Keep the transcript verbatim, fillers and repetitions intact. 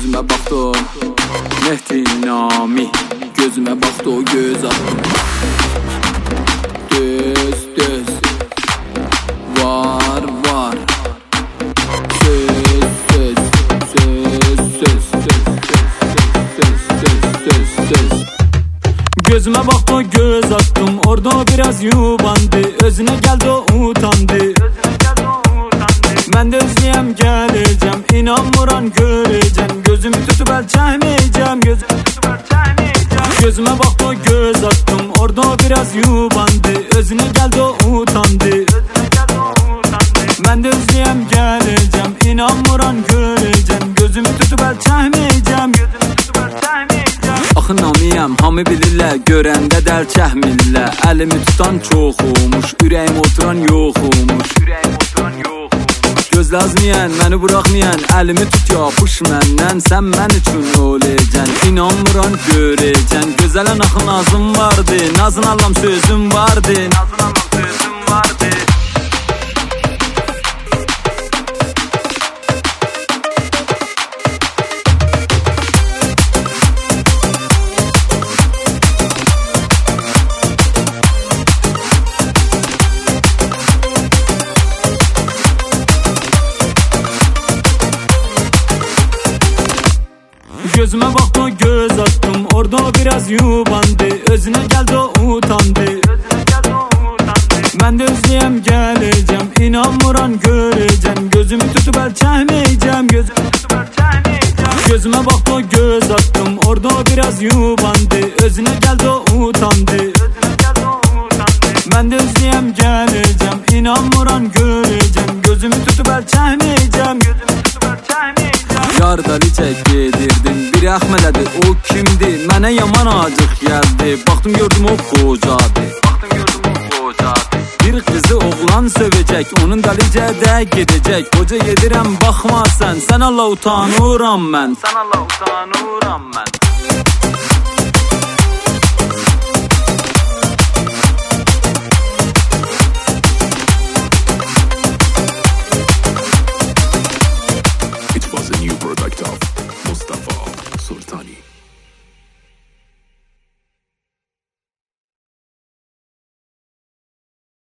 Gözümə baxdı o Mehdi Nami, gözümə baxdı o göz attım. Düz düz var var söz söz söz söz söz söz söz. Gözümə baxdı o göz attım, orada o biraz yubandı, özünə gəldi o utandı. Mən də özləyəm gələcəm, inanmıram görəcəm, gözümü tutub əl çəkməyəcəm, gözümü tutub əl çəkməyəcəm. Gözümə baxdı o göz attım, orada o biraz yubandı, özünə gəldi o utandı. Mən də özləyəm gələcəm, inanmıram görəcəm, gözümü tutub əl çəkməyəcəm, gözümü tutub əl çəkməyəcəm. Axı namiyəm, hamı bilirlər, görəndə dəl çəkmirlər. Əlimi tutan çox olmuş, ürəyim oturan yox olmuş, ürəyim oturan yox olmuş. Gözləzməyən, məni buraxmayan, əlimi tut yapış məndən, sən mən üçün olacən, inanmıram görəcən. Gözələ axı nazım vardı, nazın allam sözüm vardı, nazın allam sözüm vardı. Gözümə baxdı o göz attım, orada o biraz yubandı, özünə gəldi o utandı. Mən də özləyəm gələcəm, inanmıram görəcəm, gözümü tutub əl çəkməyəcəm, gözümü tutub əl çəkməyəcəm. Gözümə baxdı o göz attım, orada o biraz yubandı, özünə gəldi o utandı. Mən də özləyəm gələcəm, inanmıram görəcəm, gözümü tutub əl çəkməyəcəm, gözümü tutub əl çəkməyəcəm. Yardali çək gedirdim, biri əxmələdi, o kimdi? Mənə yaman acıq gəldi, baxdım gördüm o qocadı, baxdım gördüm o qocadı. Bir qızı oğlan sövəcək, onun dalicə də gedəcək. Qoca gedirəm, baxma sən, sən Allah utanıram mən, sən Allah utanıram mən.